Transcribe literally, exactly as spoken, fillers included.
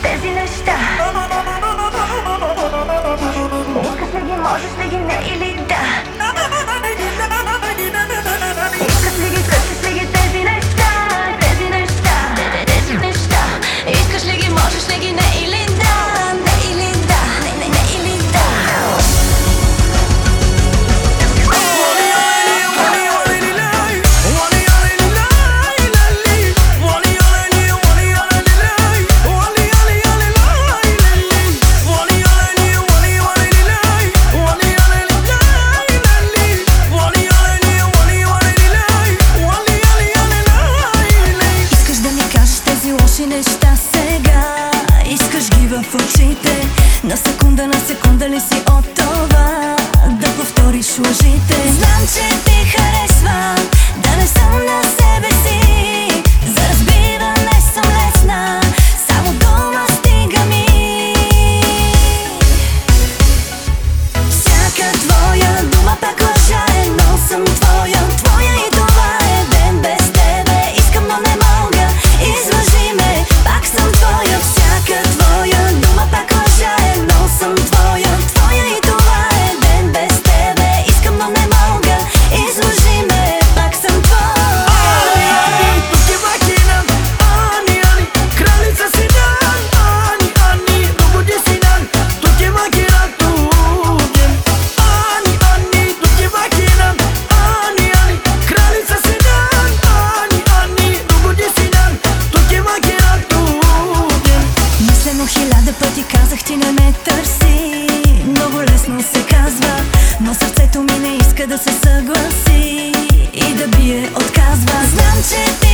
тези неща? Искаш ли ги, можеш ли ги, не или да? Искаш ли ги, търсиш ли ги тези неща? Тези неща, тези неща. Искаш ли ги, можеш ли ги, не или да? Не или да, не, не, не или да. Неща сега, искаш ги в очите. На секунда, на секунда ли си от това да повториш лъжите? Знам, че ти харесва да не съм на себе си. За разбиване съм лесна, само дома стига ми. Всяка твоя дума пак лъжа е, но съм твоя, твоя и това е. Ден без тебе искам, но не мога. Излъжи ме, пак съм твоя. Всяка твоя дума пак лъжа е, но съм твоя, твоя и това е. Ден без тебе искам, но не мога. Излъжи ме, пак съм твоя. Ани, тук е Макинан. Ани, Ани, кралица си дан. Ани, Ани, догоди си дан. Тук е Макинан, тук е. Ани, Ани, тук е Макинан. Ани, Ани, кралица си дан. Ани, Ани, догоди си дан. Тук е Макинан, тук е. Мислено хиляда пъти казах ти не ме търси. Много лесно се казва, но сърцето ми не иска да се съгласи и да бие отказва. Знам, че ти